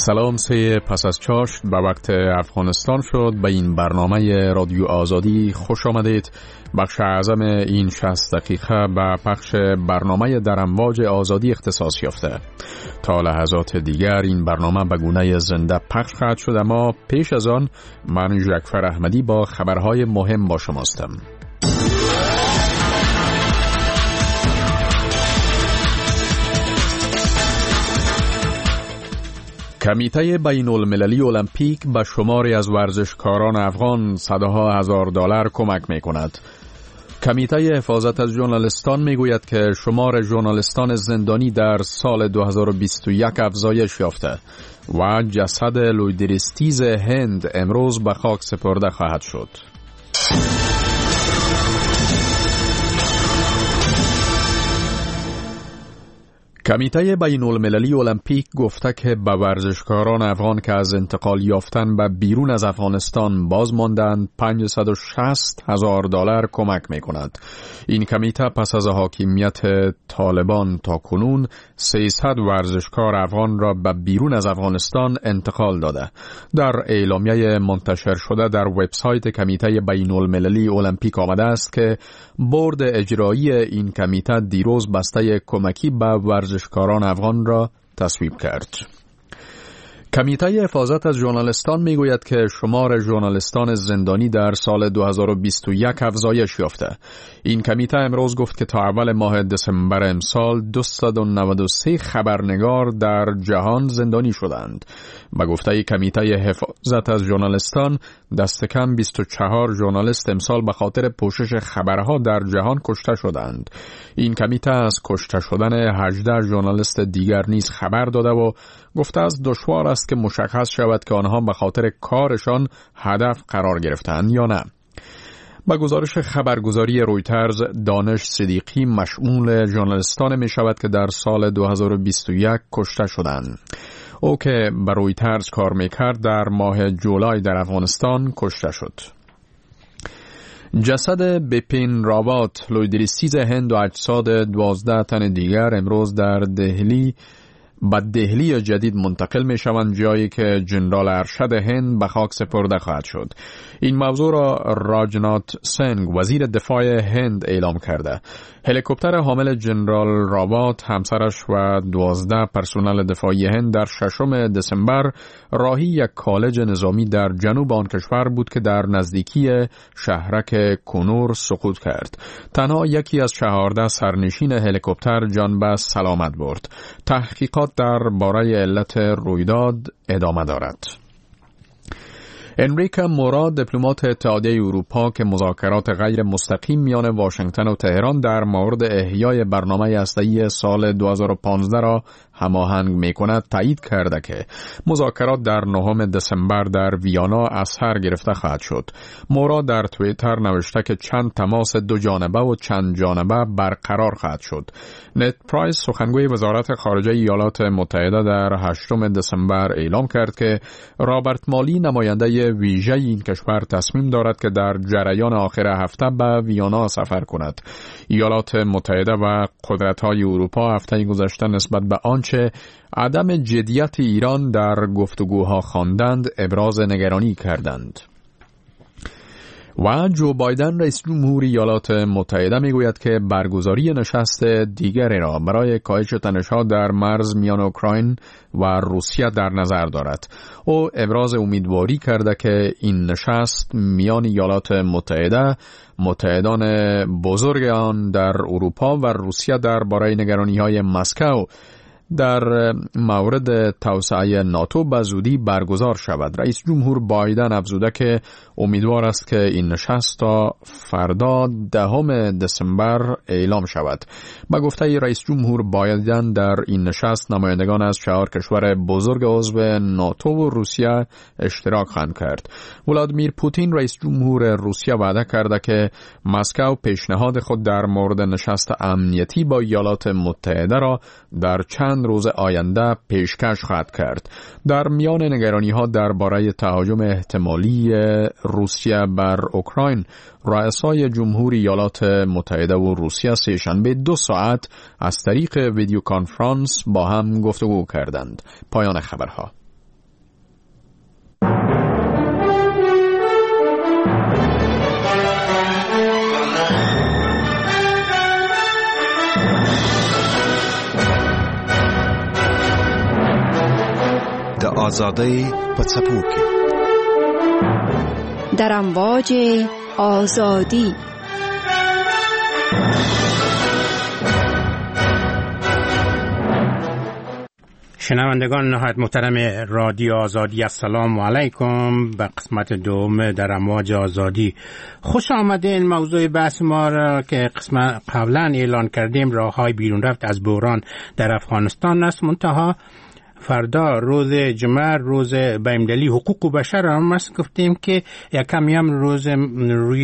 سلام، 3 پس از چاشت به وقت افغانستان شد. به این برنامه رادیو آزادی خوش آمدید. بخش اعظم این 60 دقیقه به پخش برنامه در امواج آزادی اختصاص یافته. تا لحظات دیگر این برنامه به گونه زنده پخش خواهد شد، اما پیش از آن من جعفر احمدی با خبرهای مهم با شماستم. کمیته بین المللی المپیک به شماری از ورزشکاران افغان صدها هزار دلار کمک می کند. کمیته حفاظت از ژورنالیستان می گوید که شمار ژورنالیستان زندانی در سال 2021 افزایش یافته و جسد لویدریستیز هند امروز به خاک سپرده خواهد شد. کمیته بین المللی المپیک گفته که به ورزشکاران افغان که از انتقال یافتن به بیرون از افغانستان باز ماندند 560,000 دلار کمک می کند. این کمیته پس از حاکمیت طالبان تا کنون 300 ورزشکار افغان را به بیرون از افغانستان انتقال داده. در اعلامیه منتشر شده در وبسایت کمیته بین المللی المپیک آمده است که بورد اجرایی این کمیته دیروز بسته کمکی به ورزشکاران افغان را تصویب کرد. کمیته حفاظت از ژورنالیستان میگوید که شمار ژورنالیستان زندانی در سال 2021 افزایش یافته. این کمیته امروز گفت که تا اول ماه دسامبر امسال 293 خبرنگار در جهان زندانی شدند. به گفته کمیته حفاظت از ژورنالیستان دست کم 24 ژورنالیست امسال به خاطر پوشش خبرها در جهان کشته شدند. این کمیته از کشته شدن 18 ژورنالیست دیگر نیز خبر داده و گفته است دشوار است که مشخص شود که آنها به خاطر کارشان هدف قرار گرفتند یا نه. با گزارش خبرگزاری رویترز، دانش صدیقی مشمول ژورنالیستان می شود که در سال 2021 کشته شدند. او که به رویترز کار می کرد در ماه جولای در افغانستان کشته شد. جسد بپین راوت لویدریستیز هند و اجساد 12 تن دیگر امروز در دهلی جدید منتقل می شوند، جایی که جنرال ارشد هند به خاک سپرده خواهد شد. این موضوع را راجنات سنگ وزیر دفاع هند اعلام کرده. هلیکوپتر حامل جنرال راوت، همسرش و 12 پرسنل دفاعی هند در 6 دسامبر راهی یک کالج نظامی در جنوب آن کشور بود که در نزدیکی شهرک کنور سقوط کرد. تنها یکی از 14 سرنشین هلیکوپتر جان به سلامت برد. تحقیقات در باره علت رویداد ادامه دارد. انریکا مورا، دیپلمات اتحادیه اروپا که مذاکرات غیر مستقیم میان واشنگتن و تهران در مورد احیای برنامه هسته‌ای سال 2015 را هماهنگ می‌کند، تایید کرده که مذاکرات در 9 دسامبر در ویانا از سر گرفته خواهد شد. مورا در توییتر نوشته که چند تماس دو جانبه و چند جانبه برقرار خواهد شد. نت پرایس، سخنگوی وزارت خارجه ایالات متحده، در 8 دسامبر اعلام کرد که رابرت مالی، نماینده ویژه این کشور، تصمیم دارد که در جریان آخر هفته به ویانا سفر کند. ایالات متحده و قدرت‌های اروپا هفته گذشته نسبت به آنچه عدم جدیت ایران در گفتگوها خواندند ابراز نگرانی کردند. و جو بایدن، رئیس جمهور ایالات متحده، میگوید که برگزاری نشست دیگری را برای کاهش تنش‌ها در مرز میان اوکراین و روسیه در نظر دارد. او ابراز امیدواری کرده که این نشست میان ایالات متحده، متحدان بزرگ آن در اروپا و روسیه درباره نگرانی‌های مسکو در مورد توسعه ناتو به زودی برگزار شود. رئیس جمهور بایدن افزوده که امیدوار است که این نشست تا فردا 10 دسامبر اعلام شود. با گفته رئیس جمهور بایدن در این نشست نمایندگان از 4 کشور بزرگ عضو ناتو و روسیه اشتراک خواهند کرد. ولادیمیر پوتین، رئیس جمهور روسیه، وعده کرده که مسکو پیشنهاد خود در مورد نشست امنیتی با ایالات متحده را در چند روز آینده پیشکش خواهد کرد. در میان نگرانی‌ها درباره تهاجم احتمالی روسیه بر اوکراین، رؤسای جمهوری ایالات متحده و روسیه سه‌شنبه 2 ساعت از طریق ویدیو کانفرانس با هم گفتگو کردند. پایان خبرها. آزادی پڅپوکي در امواج آزادی. شنوندگان نهایت محترم رادیو آزادی، السلام علیکم. به قسمت دوم در امواج آزادی خوش آمدین. موضوع بحث ما را که قسمت قبلا اعلان کردیم، راههای بیرون رفت از بحران در افغانستان است. منتها فردا روز جمعه، روز بین‌المللی حقوق بشر هم است، گفتیم که یکم روز روی